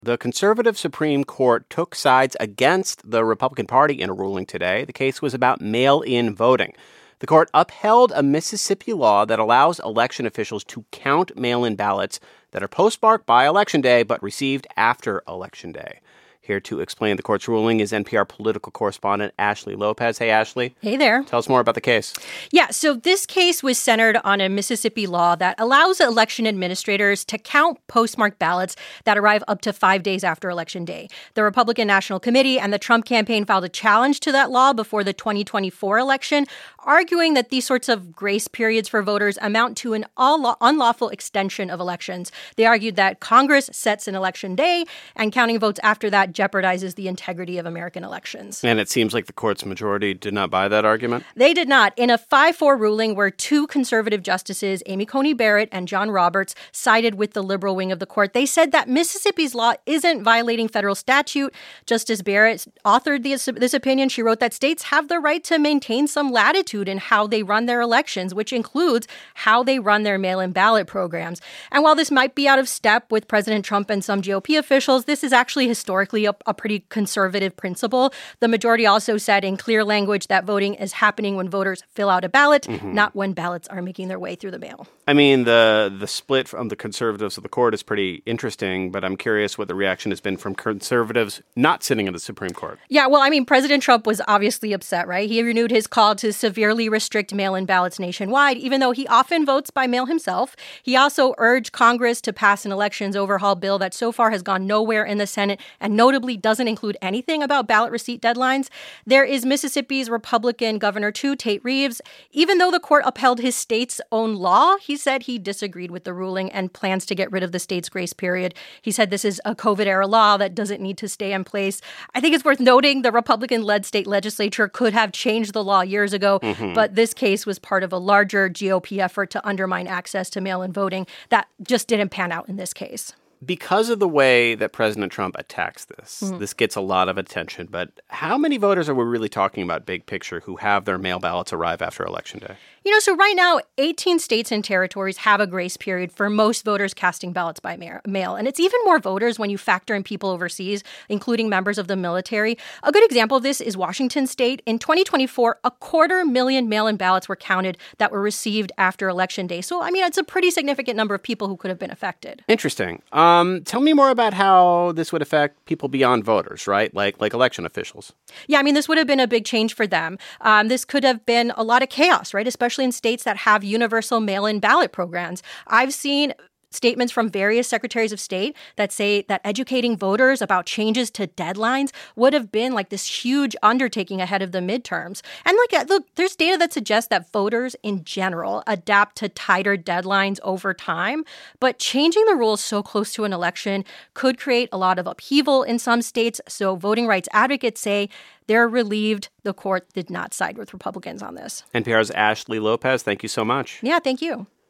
The conservative Supreme Court took sides against the Republican Party in a ruling today. The case was about mail-in voting. The court upheld a Mississippi law that allows election officials to count mail-in ballots that are postmarked by Election Day but received after Election Day. Here to explain the court's ruling is NPR political correspondent Ashley Lopez. Hey, Ashley. Hey there. Tell us more about the case. Yeah, so this case was centered on a Mississippi law that allows election administrators to count postmarked ballots that arrive up to 5 days after Election Day. The Republican National Committee and the Trump campaign filed a challenge to that law before the 2024 election, arguing that these sorts of grace periods for voters amount to an unlawful extension of elections. They argued that Congress sets an election day, and counting votes after that jeopardizes the integrity of American elections. And it seems like the court's majority did not buy that argument? They did not. In a 5-4 ruling where two conservative justices, Amy Coney Barrett and John Roberts, sided with the liberal wing of the court, they said that Mississippi's law isn't violating federal statute. Justice Barrett authored this opinion. She wrote that states have the right to maintain some latitude in how they run their elections, which includes how they run their mail-in ballot programs. And while this might be out of step with President Trump and some GOP officials, this is actually historically a pretty conservative principle. The majority also said in clear language that voting is happening when voters fill out a ballot, not when ballots are making their way through the mail. I mean, the split from the conservatives of the court is pretty interesting, but I'm curious what the reaction has been from conservatives not sitting in the Supreme Court. Yeah, well, I mean, President Trump was obviously upset, right? He renewed his call to severely restrict mail-in ballots nationwide, even though he often votes by mail himself. He also urged Congress to pass an elections overhaul bill that so far has gone nowhere in the Senate and notably doesn't include anything about ballot receipt deadlines. There is Mississippi's Republican governor, too, Tate Reeves. Even though the court upheld his state's own law, he said he disagreed with the ruling and plans to get rid of the state's grace period. He said this is a COVID-era law that doesn't need to stay in place. I think it's worth noting the Republican-led state legislature could have changed the law years ago, but this case was part of a larger GOP effort to undermine access to mail-in voting that just didn't pan out in this case. Because of the way that President Trump attacks this gets a lot of attention. But how many voters are we really talking about, big picture, who have their mail ballots arrive after Election Day? You know, so right now, 18 states and territories have a grace period for most voters casting ballots by mail. And it's even more voters when you factor in people overseas, including members of the military. A good example of this is Washington State. In 2024, 250,000 mail-in ballots were counted that were received after Election Day. So, I mean, it's a pretty significant number of people who could have been affected. Interesting. Tell me more about how this would affect people beyond voters, right? Like election officials. Yeah, I mean, this would have been a big change for them. This could have been a lot of chaos, right? Especially in states that have universal mail-in ballot programs. I've seen statements from various secretaries of state that say that educating voters about changes to deadlines would have been like this huge undertaking ahead of the midterms. And look, there's data that suggests that voters in general adapt to tighter deadlines over time. But changing the rules so close to an election could create a lot of upheaval in some states. So voting rights advocates say they're relieved the court did not side with Republicans on this. NPR's Ashley Lopez, thank you so much. Yeah, thank you.